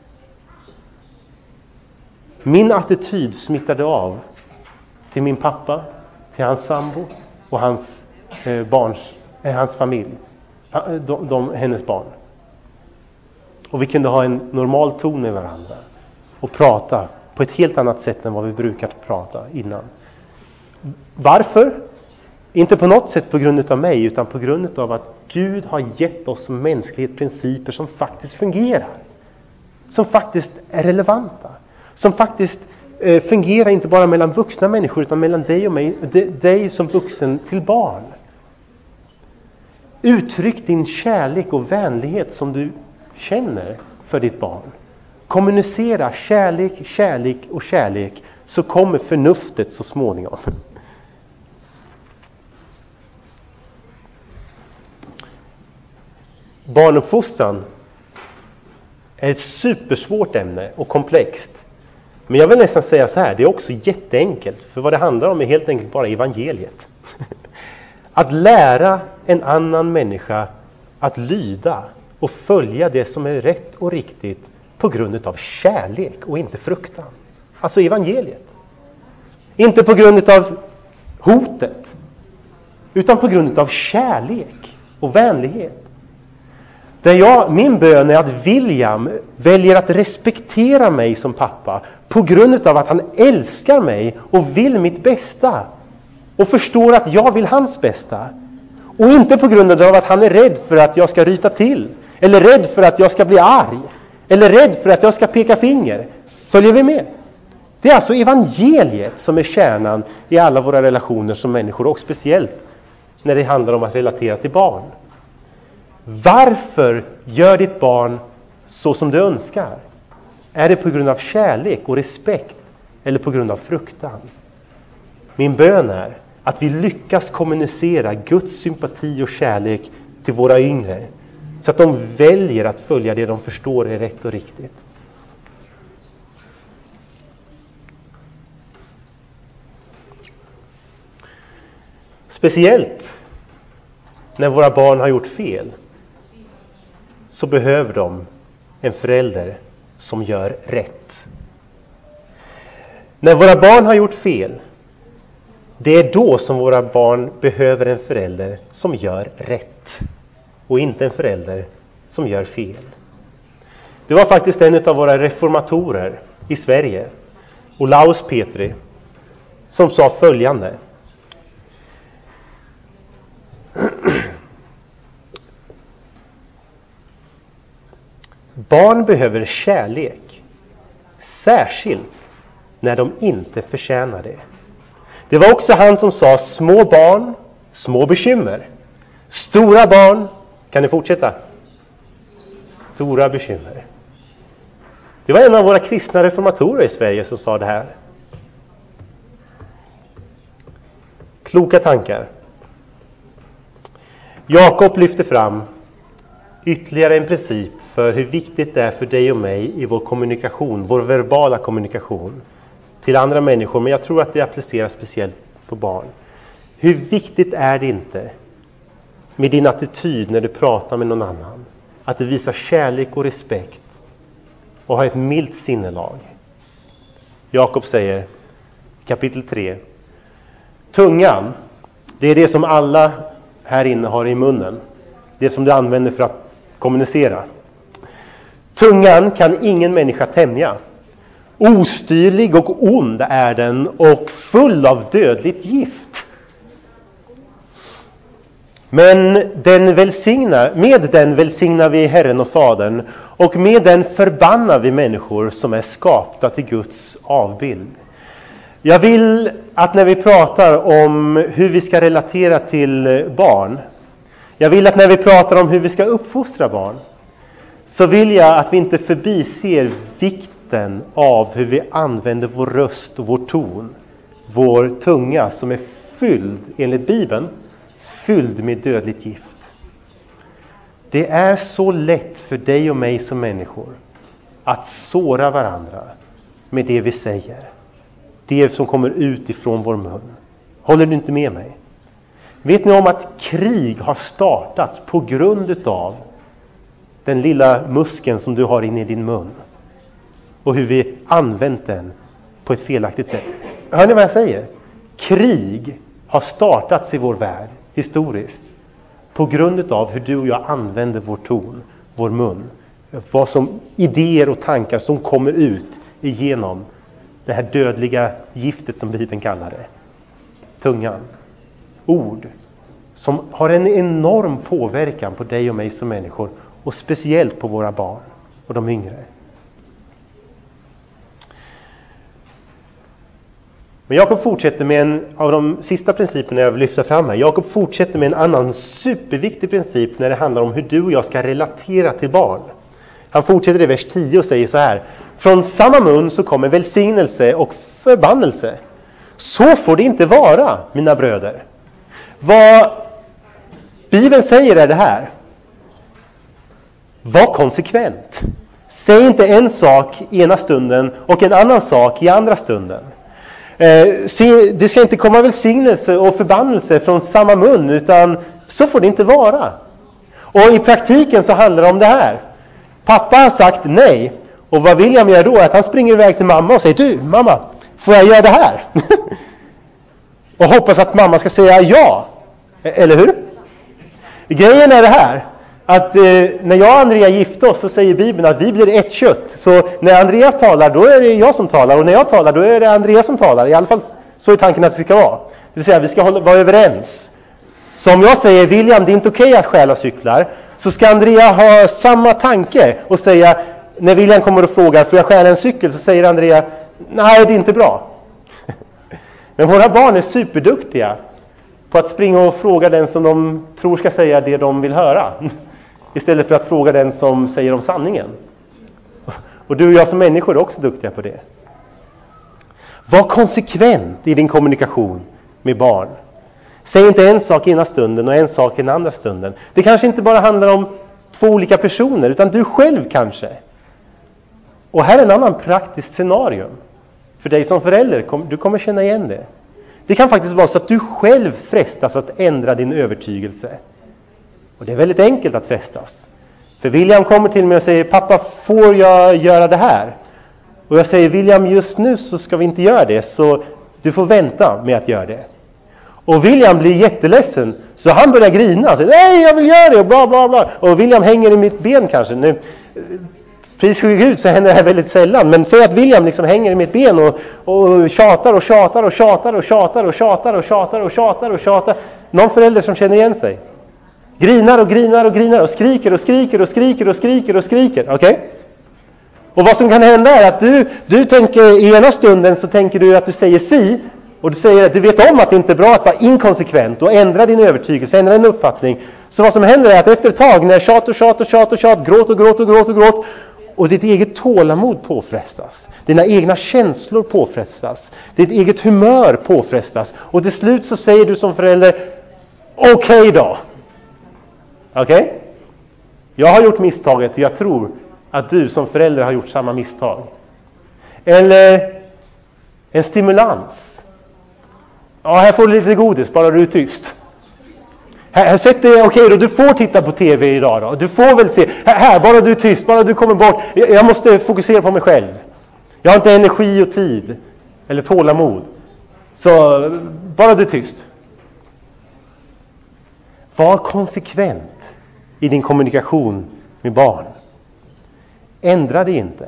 Min attityd smittade av till min pappa, till hans sambo och hans familj. Hennes barn. Och vi kunde ha en normal ton med varandra och prata på ett helt annat sätt än vad vi brukat prata innan. Varför? Inte på något sätt på grund av mig, utan på grund av att Gud har gett oss som mänsklighet principer som faktiskt fungerar. Som faktiskt är relevanta. Som faktiskt fungerar inte bara mellan vuxna människor, utan mellan dig och mig, dig som vuxen till barn. Uttryck din kärlek och vänlighet som du känner för ditt barn. Kommunicera kärlek, kärlek och kärlek, så kommer förnuftet så småningom. Barnuppfostran är ett supersvårt ämne och komplext. Men jag vill nästan säga så här, det är också jätteenkelt. För vad det handlar om är helt enkelt bara evangeliet. Att lära en annan människa att lyda och följa det som är rätt och riktigt på grund av kärlek och inte fruktan. Alltså evangeliet. Inte på grund av hotet, utan på grund av kärlek och vänlighet. Min bön är att William väljer att respektera mig som pappa på grund av att han älskar mig och vill mitt bästa. Och förstår att jag vill hans bästa. Och inte på grund av att han är rädd för att jag ska ryta till. Eller rädd för att jag ska bli arg. Eller rädd för att jag ska peka finger. Följer vi med? Det är alltså evangeliet som är kärnan i alla våra relationer som människor. Och speciellt när det handlar om att relatera till barn. Varför gör ditt barn så som du önskar? Är det på grund av kärlek och respekt eller på grund av fruktan? Min bön är att vi lyckas kommunicera Guds sympati och kärlek till våra yngre. Så att de väljer att följa det de förstår är rätt och riktigt. Speciellt när våra barn har gjort fel så behöver de en förälder som gör rätt. När våra barn har gjort fel, det är då som våra barn behöver en förälder som gör rätt. Och inte en förälder som gör fel. Det var faktiskt en av våra reformatorer i Sverige, Olaus Petri, som sa följande. Barn behöver kärlek, särskilt när de inte förtjänar det. Det var också han som sa små barn, små bekymmer. Stora barn, kan ni fortsätta? Stora bekymmer. Det var en av våra kristna reformatorer i Sverige som sa det här. Kloka tankar. Jakob lyfter fram ytterligare en princip för hur viktigt det är för dig och mig i vår kommunikation, vår verbala kommunikation till andra människor. Men jag tror att det appliceras speciellt på barn. Hur viktigt är det inte med din attityd när du pratar med någon annan? Att du visar kärlek och respekt och har ett milt sinnelag. Jakob säger kapitel 3. Tungan, det är det som alla här inne har i munnen. Det som du använder för att kommunicera. Tungan kan ingen människa tämja. Ostyrlig och ond är den och full av dödligt gift. Men med den välsignar vi Herren och Fadern, och med den förbannar vi människor som är skapta till Guds avbild. Jag vill att när vi pratar om hur vi ska relatera till barn, jag vill att när vi pratar om hur vi ska uppfostra barn, så vill jag att vi inte förbiser vikten av hur vi använder vår röst och vår ton, vår tunga som är fylld, enligt Bibeln, fylld med dödligt gift. Det är så lätt för dig och mig som människor att såra varandra med det vi säger. Det som kommer ut ifrån vår mun. Håller du inte med mig? Vet ni om att krig har startats på grund av den lilla muskeln som du har inne i din mun? Och hur vi använt den på ett felaktigt sätt. Hör ni vad jag säger? Krig har startats i vår värld historiskt på grund av hur du och jag använder vår ton, vår mun. Vad som idéer och tankar som kommer ut igenom det här dödliga giftet som Bibeln kallar det. Tungan. Ord som har en enorm påverkan på dig och mig som människor, och speciellt på våra barn och de yngre. Men Jakob fortsätter med en av de sista principerna jag vill lyfta fram här. Jakob fortsätter med en annan superviktig princip när det handlar om hur du och jag ska relatera till barn. Han fortsätter i vers 10 och säger så här: från samma mun så kommer välsignelse och förbannelse. Så får det inte vara, mina bröder. Vad Bibeln säger är det här: var konsekvent. Säg inte en sak i ena stunden och en annan sak i andra stunden. Det ska inte komma välsignelse och förbannelse från samma mun, utan så får det inte vara. Och i praktiken så handlar det om det här. Pappa har sagt nej, och vad William gör då? Att han springer iväg till mamma och säger: du mamma, får jag göra det här? Och hoppas att mamma ska säga ja. Eller hur? Grejen är det här, att när jag och Andrea gifte oss så säger Bibeln att vi blir ett kött. Så när Andrea talar, då är det jag som talar, och när jag talar, då är det Andrea som talar. I alla fall så är tanken att det ska vara. Det vill säga, vi ska vara överens. Så om jag säger William, det är inte okej att stjäla cyklar, så ska Andrea ha samma tanke och säga, när William kommer och frågar, får jag stjäla en cykel? Så säger Andrea, nej det är inte bra. Men våra barn är superduktiga på att springa och fråga den som de tror ska säga det de vill höra. Istället för att fråga den som säger om sanningen. Och du och jag som människor är också duktiga på det. Var konsekvent i din kommunikation med barn. Säg inte en sak ena stunden och en sak i den andra stunden. Det kanske inte bara handlar om två olika personer, utan du själv kanske. Och här är en annan praktisk scenario. För dig som förälder, du kommer känna igen det. Det kan faktiskt vara så att du själv frestas att ändra din övertygelse. Och det är väldigt enkelt att frestas. För William kommer till mig och säger, pappa, får jag göra det här? Och jag säger, William, just nu så ska vi inte göra det, så du får vänta med att göra det. Och William blir jätteledsen, så han börjar grina. Så, nej, jag vill göra det, och bla bla bla. Och William hänger i mitt ben kanske. Nu, pris för Gud så händer det här väldigt sällan. Men säg att William liksom hänger i mitt ben och tjatar och tjatar och tjatar och tjatar och tjatar och tjatar och tjatar och tjatar. Någon förälder som känner igen sig. Grinar och grinar och grinar och skriker och skriker och skriker och skriker och skriker. Okej? Och vad som kan hända är att du tänker, i ena stunden så tänker du att du säger si. Och du säger att du vet om att det inte är bra att vara inkonsekvent och ändra din övertygelse, ändra din uppfattning. Så vad som händer är att efter ett tag, när tjat och tjat och tjat och tjat, gråt och gråt och gråt och gråt, och ditt eget tålamod påfrestas, dina egna känslor påfrestas, ditt eget humör påfrestas, och till slut så säger du som förälder, okej då. Okej? Jag har gjort misstaget och jag tror att du som förälder har gjort samma misstag. Eller en stimulans. Ja, här får du lite godis, bara du är tyst. Här sätter okej då, du får titta på tv idag då. Du får väl se. Här, bara du är tyst, bara du kommer bort. Jag måste fokusera på mig själv. Jag har inte energi och tid. Eller tålamod. Så bara du är tyst. Var konsekvent i din kommunikation med barn. Ändra det inte.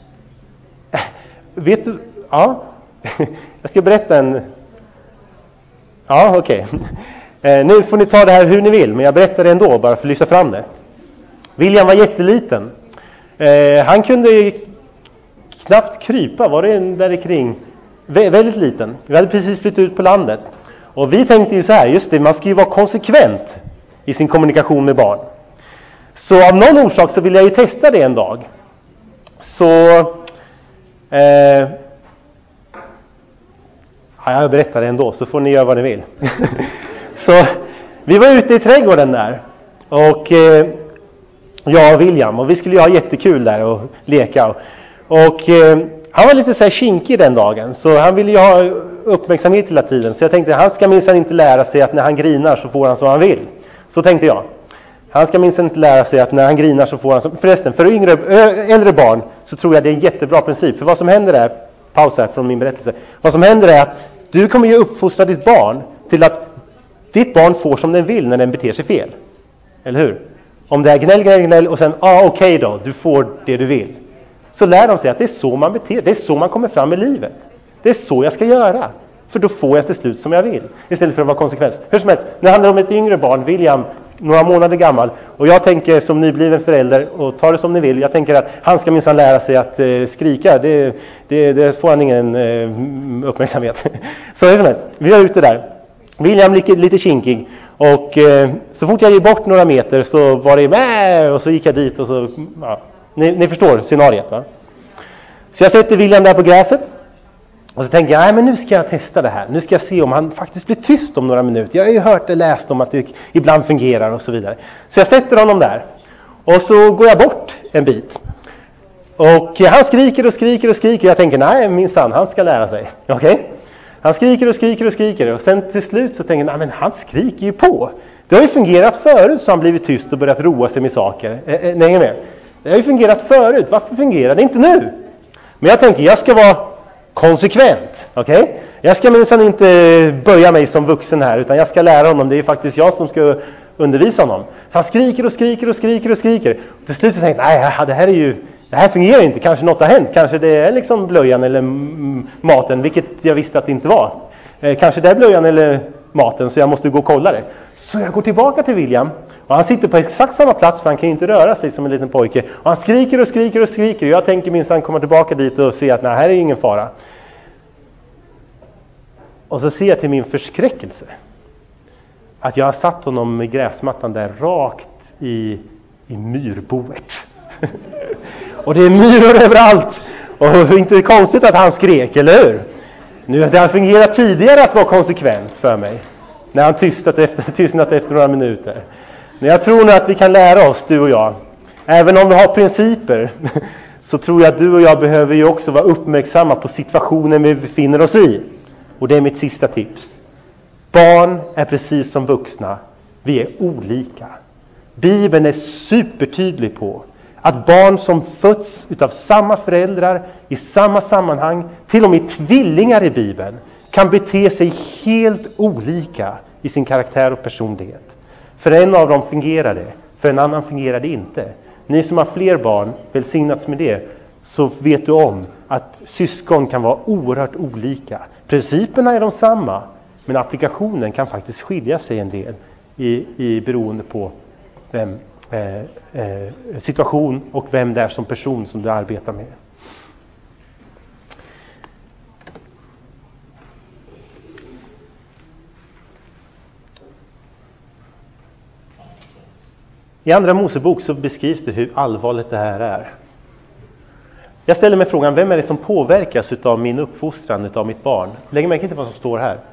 Vet du? Ja. Jag ska berätta en... Ja, okej. Nu får ni ta det här hur ni vill, men jag berättar det ändå bara för att lysa fram det. William var jätteliten. Han kunde knappt krypa, var det där kring. Väldigt liten. Vi hade precis flyttat ut på landet. Och vi tänkte ju så här, just det, man ska ju vara konsekvent i sin kommunikation med barn. Så av någon orsak så ville jag ju testa det en dag. Så... Ja, jag berättar det ändå, så får ni göra vad ni vill. Så vi var ute i trädgården där. Och jag och William. Och vi skulle ju ha jättekul där och leka. Och han var lite så här kinkig den dagen. Så han ville ju ha uppmärksamhet hela tiden. Så jag tänkte, han ska minsann inte lära sig att när han grinar så får han som han vill. Så tänkte jag. Han ska minsann inte lära sig att när han grinar så får han som... Förresten, för äldre barn så tror jag det är en jättebra princip. För vad som händer är... Paus här från min berättelse. Vad som händer är att du kommer ju uppfostra ditt barn till att ditt barn får som den vill när den beter sig fel. Eller hur? Om det är gnäll och sen, okej då, du får det du vill. Så lär de sig att det är så man beter, det är så man kommer fram i livet. Det är så jag ska göra. För då får jag till slut som jag vill. Istället för att vara konsekvent. Hur som helst, när det handlar om ett yngre barn, William, några månader gammal. Och jag tänker som nybliven förälder, och ta det som ni vill. Jag tänker att han ska minsann lära sig att skrika. Det får han ingen uppmärksamhet. Så hur som helst, vi var ute där. William lite kinkig. Och så fort jag gick bort några meter så var det med. Och så gick jag dit och så... Ja, ni förstår scenariet, va? Så jag sätter William där på gräset. Och så tänker jag, nej men nu ska jag testa det här. Nu ska jag se om han faktiskt blir tyst om några minuter. Jag har ju hört och läst om att det ibland fungerar och så vidare. Så jag sätter honom där. Och så går jag bort en bit. Och han skriker och skriker och skriker. Jag tänker, nej minsann, han ska lära sig. Okej? Han skriker och skriker och skriker. Och sen till slut så tänker jag, nej men han skriker ju på. Det har ju fungerat förut så han blivit tyst och börjat roa sig med saker. Nej, med. Det har ju fungerat förut. Varför fungerar det inte nu? Men jag tänker, jag ska vara konsekvent. Okej? Jag ska minsann inte böja mig som vuxen här, utan jag ska lära honom. Det är faktiskt jag som ska undervisa honom. Så han skriker och skriker och skriker och skriker. Och till slut så tänkte jag, nej, det här fungerar inte. Kanske något har hänt. Kanske det är liksom blöjan eller maten, vilket jag visste att det inte var. Kanske det är blöjan eller maten så jag måste gå och kolla det. Så jag går tillbaka till William och han sitter på exakt samma plats för han kan ju inte röra sig som en liten pojke. Och han skriker och skriker och skriker och jag tänker minst han kommer tillbaka dit och se att nej, här är ingen fara. Och så ser jag till min förskräckelse att jag har satt honom med gräsmattan där rakt i myrboet. Och det är myror överallt. Och inte konstigt att han skrek, eller hur? Nu har det fungerat tidigare att vara konsekvent för mig. När han tystnat efter några minuter. Men jag tror nog att vi kan lära oss, du och jag. Även om vi har principer. Så tror jag att du och jag behöver ju också vara uppmärksamma på situationen vi befinner oss i. Och det är mitt sista tips. Barn är precis som vuxna. Vi är olika. Bibeln är supertydlig på att barn som föds utav samma föräldrar i samma sammanhang, till och med tvillingar i Bibeln, kan bete sig helt olika i sin karaktär och personlighet. För en av dem fungerar det, för en annan fungerar det inte. Ni som har fler barn, välsignats med det, så vet du om att syskon kan vara oerhört olika. Principerna är de samma, men applikationen kan faktiskt skilja sig en del i beroende på vem situation och vem det är som person som du arbetar med. I Andra Mosebok så beskrivs det hur allvarligt det här är. Jag ställer mig frågan, vem är det som påverkas av min uppfostran av mitt barn? Lägg märke till vad som står här.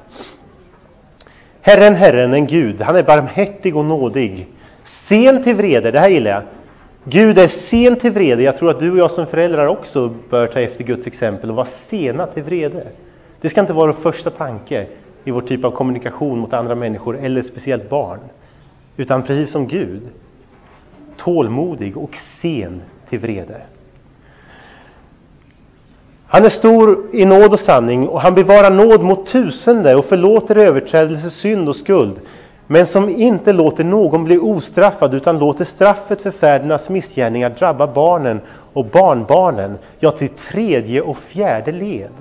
Herren, en Gud, han är barmhärtig och nådig. Sen till vrede, det här gillar jag. Gud är sen till vrede. Jag tror att du och jag som föräldrar också bör ta efter Guds exempel och vara sena till vrede. Det ska inte vara vår första tanke i vår typ av kommunikation mot andra människor eller speciellt barn. Utan precis som Gud, tålmodig och sen till vrede. Han är stor i nåd och sanning och han bevarar nåd mot tusende och förlåter överträdelse, synd och skuld. Men som inte låter någon bli ostraffad utan låter straffet för fädernas missgärningar drabba barnen och barnbarnen, ja till tredje och fjärde led.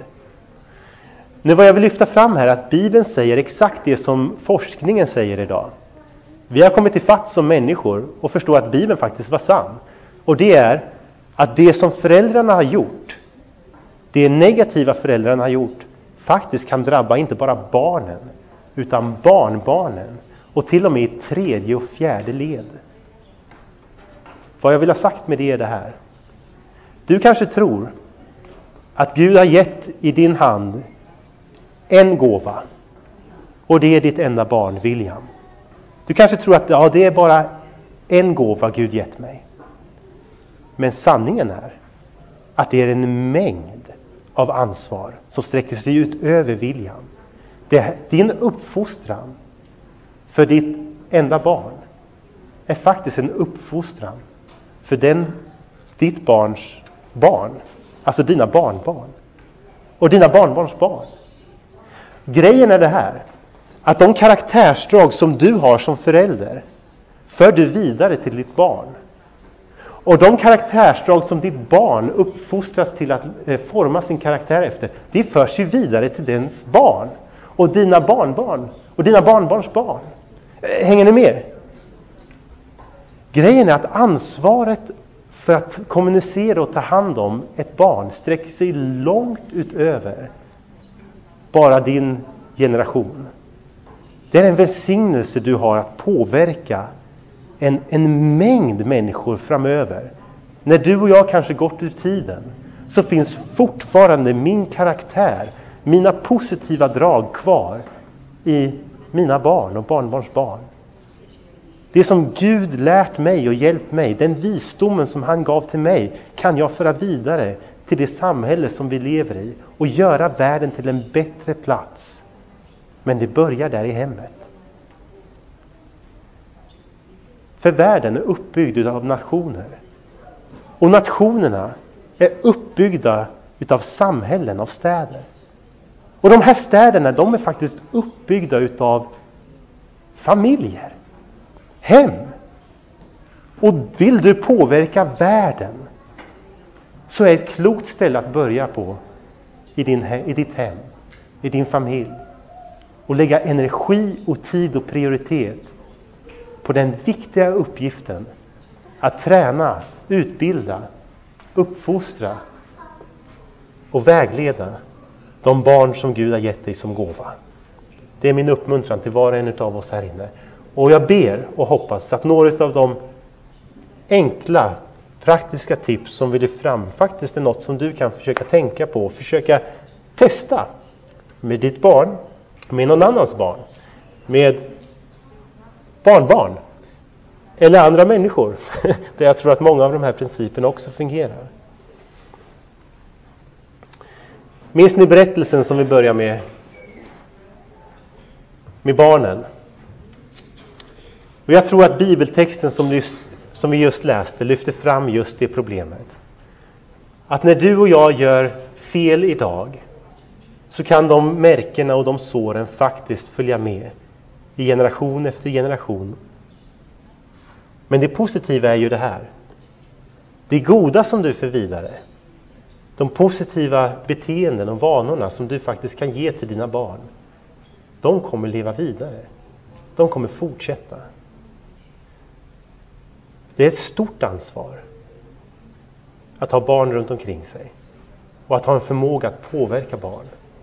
Nu vad jag vill lyfta fram här är att Bibeln säger exakt det som forskningen säger idag. Vi har kommit till fatt som människor och förstår att Bibeln faktiskt var sann. Och det är att det som föräldrarna har gjort, det negativa föräldrarna har gjort, faktiskt kan drabba inte bara barnen utan barnbarnen och till och med i tredje och fjärde led. Vad jag vill ha sagt med det är det här. Du kanske tror att Gud har gett i din hand en gåva och det är ditt enda barn, William. Du kanske tror att det är bara en gåva Gud gett mig. Men sanningen är att det är en mängd av ansvar som sträcker sig ut över William. Din uppfostran för ditt enda barn är faktiskt en uppfostran för ditt barns barn. Alltså dina barnbarn. Och dina barnbarns barn. Grejen är det här. Att de karaktärsdrag som du har som förälder för du vidare till ditt barn. Och de karaktärsdrag som ditt barn uppfostras till att forma sin karaktär efter, det förs ju vidare till dens barn. Och dina barnbarn. Och dina barnbarns barn. Hänger ni med? Grejen är att ansvaret för att kommunicera och ta hand om ett barn sträcker sig långt utöver bara din generation. Det är en välsignelse du har att påverka en mängd människor framöver. När du och jag kanske gått ur tiden så finns fortfarande min karaktär, mina positiva drag kvar i mina barn och barnbarns barn. Det som Gud lärt mig och hjälpt mig, den visdomen som han gav till mig, kan jag föra vidare till det samhälle som vi lever i och göra världen till en bättre plats. Men det börjar där i hemmet. För världen är uppbyggd av nationer. Och nationerna är uppbyggda utav samhällen, av städer. Och de här städerna, de är faktiskt uppbyggda utav familjer. Hem. Och vill du påverka världen så är ett klokt ställe att börja på i ditt hem, i din familj. och lägga energi och tid och prioritet på den viktiga uppgiften att träna, utbilda, uppfostra och vägleda de barn som Gud har gett dig som gåva. Det är min uppmuntran till var och en av oss här inne. Och jag ber och hoppas att några av de enkla, praktiska tips som vi lyfter fram faktiskt är något som du kan försöka tänka på och försöka testa med ditt barn, med någon annans barn, med barnbarn eller andra människor. Där jag tror att många av de här principerna också fungerar. Minns ni berättelsen som vi börjar med barnen? Och jag tror att bibeltexten som vi just läste lyfter fram just det problemet. Att när du och jag gör fel idag så kan de märkena och de såren faktiskt följa med i generation efter generation. Men det positiva är ju det här. Det goda som du för vidare, de positiva beteenden och vanorna som du faktiskt kan ge till dina barn, de kommer leva vidare. De kommer fortsätta. Det är ett stort ansvar att ha barn runt omkring sig och att ha en förmåga att påverka barn.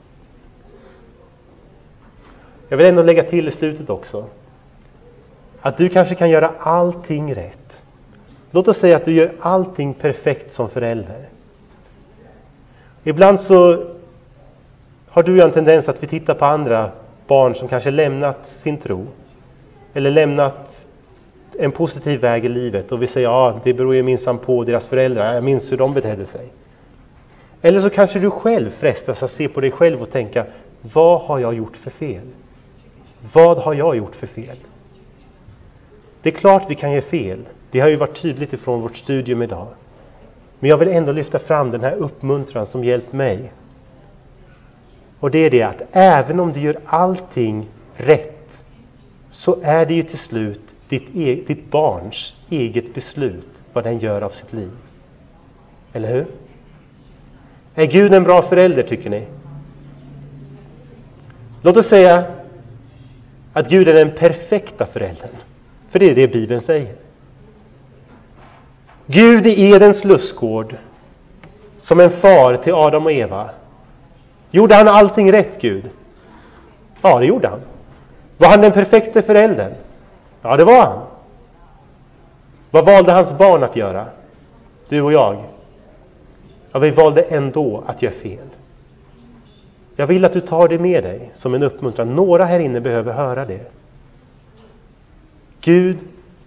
Jag vill ändå lägga till i slutet också att du kanske kan göra allting rätt. Låt oss säga att du gör allting perfekt som förälder. Ibland så har du en tendens att vi tittar på andra barn som kanske lämnat sin tro eller lämnat en positiv väg i livet och vi säger ja, det beror ju minsann på deras föräldrar. Jag minns hur de betedde sig. Eller så kanske du själv frestas att se på dig själv och tänka, vad har jag gjort för fel? Vad har jag gjort för fel? Det är klart vi kan göra fel. Det har ju varit tydligt ifrån vårt studium idag. Men jag vill ändå lyfta fram den här uppmuntran som hjälpt mig. Och det är det att även om du gör allting rätt så är det ju till slut ditt barns eget beslut vad den gör av sitt liv. Eller hur? Är Gud en bra förälder tycker ni? Låt oss säga att Gud är den perfekta föräldern. För det är det Bibeln säger. Gud i Edens lustgård som en far till Adam och Eva. Gjorde han allting rätt, Gud? Ja, det gjorde han. Var han den perfekta föräldern? Ja, det var han. Vad valde hans barn att göra? Du och jag. Ja, vi valde ändå att göra fel. Jag vill att du tar det med dig som en uppmuntran. Några här inne behöver höra det. Gud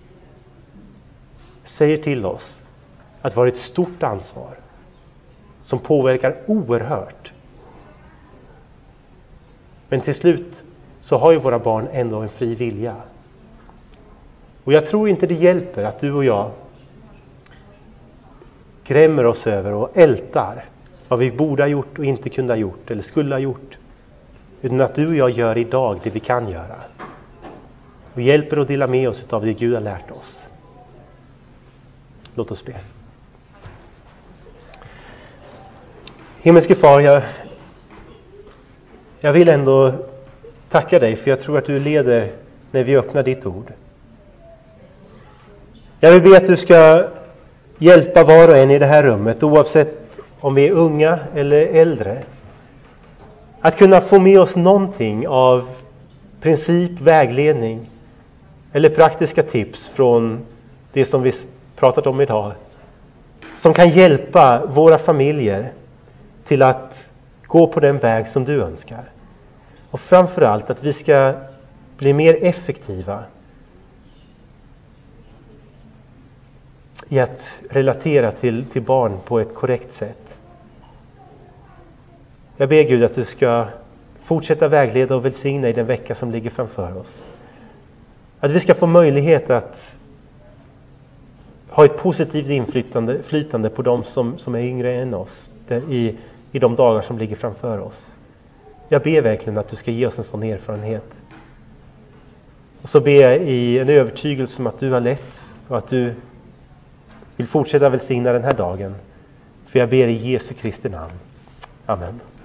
säger till oss att vara ett stort ansvar som påverkar oerhört. Men till slut så har ju våra barn ändå en fri vilja. Och jag tror inte det hjälper att du och jag grämer oss över och ältar vad vi borde ha gjort och inte kunde ha gjort eller skulle ha gjort. Utan att du och jag gör idag det vi kan göra. Och hjälper att dela med oss av det Gud har lärt oss. Låt oss be. Himmelske far, jag vill ändå tacka dig för jag tror att du leder när vi öppnar ditt ord. Jag vill be att du ska hjälpa var och en i det här rummet, oavsett om vi är unga eller äldre, att kunna få med oss någonting av princip, vägledning eller praktiska tips från det som vi pratat om idag, som kan hjälpa våra familjer till att gå på den väg som du önskar. Och framförallt att vi ska bli mer effektiva i att relatera till barn på ett korrekt sätt. Jag ber Gud att du ska fortsätta vägleda och välsigna i den vecka som ligger framför oss. Att vi ska få möjlighet att ha ett positivt inflytande på de som är yngre än oss i de dagar som ligger framför oss. Jag ber verkligen att du ska ge oss en sån erfarenhet. Och så ber jag i en övertygelse om att du har lett och att du vill fortsätta välsigna den här dagen. För jag ber i Jesu Kristi namn. Amen.